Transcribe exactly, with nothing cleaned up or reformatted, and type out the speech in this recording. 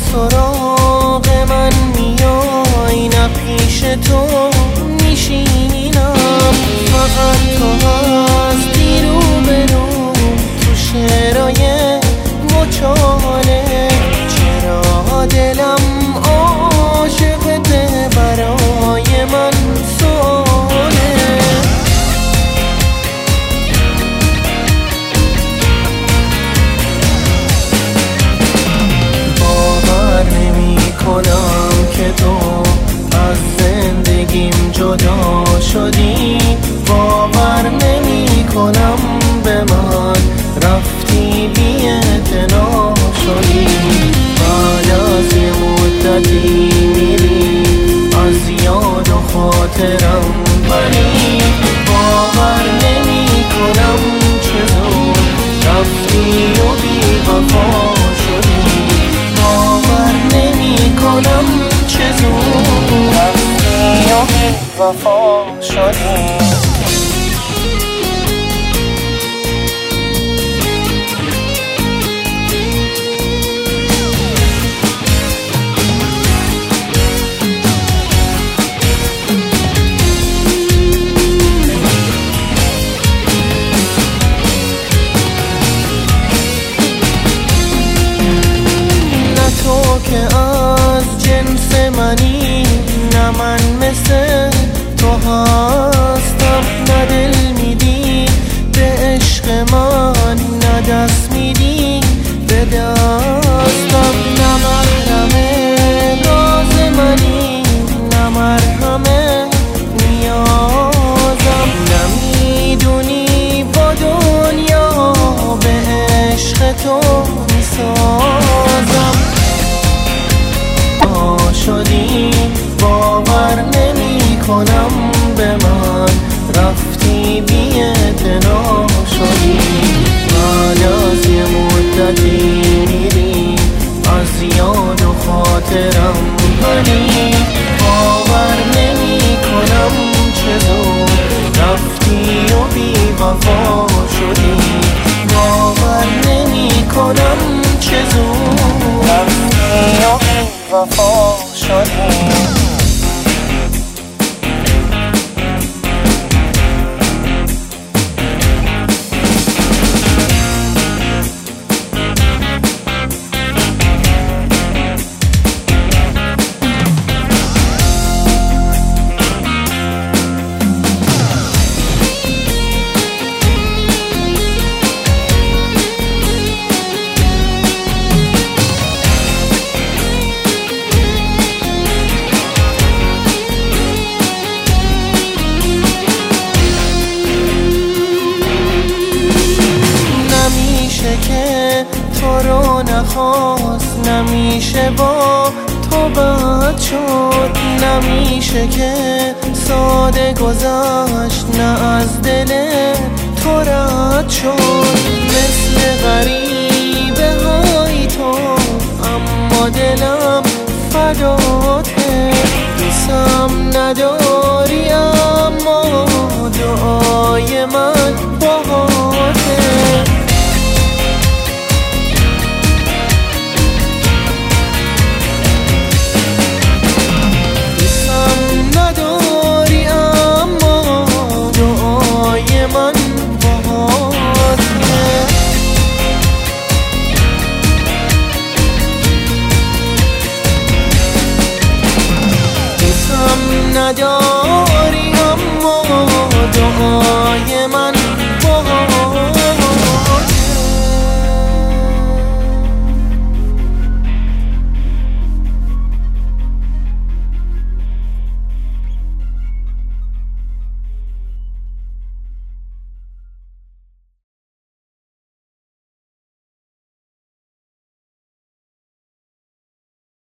سراغ من میای، نه پیش تو میشینم. فقط تو هستی رو به رو تو شعرهای مچاله. چرا دلم عاشقته برای من سواله. باور نمی کنم که تو از زندگیم جدا شدی. باور نمی کنم به من رفتی بی اعتنا شدی. بعد از یه مدتی میری از یاد و خاطرم بری. باور نمی کنم چه زود رفتی و بی وفا شدی. باور نمی کنم چه زود رفتی و بی وفا شدی. تو که از جنس منی، نه من مثل تو هستم. نه دل میدی به عشق من، نه دست میدی به دستم. نه محرم راز منی، نه مرهم نیازم. نمیدونی با دنیا به عشق تو میسازم. شدی باور نمی کنم به من رفتی بی اعتنا شدی. بعد از یه مدتی میری از یاد و خاطرم بری. باور نمی کنم چه زود رفتی و بی وفا شدی. باور نمی کنم چه زود رفتی و بی وفا شدی. که تو رو نخواست، نمیشه با تو بد شد. نمیشه که ساده گذشت، نه از دل تو رد شد. مثل غریبه های تو اما دلم فداته. دوستم نداری اما دعای من باهاته. نداری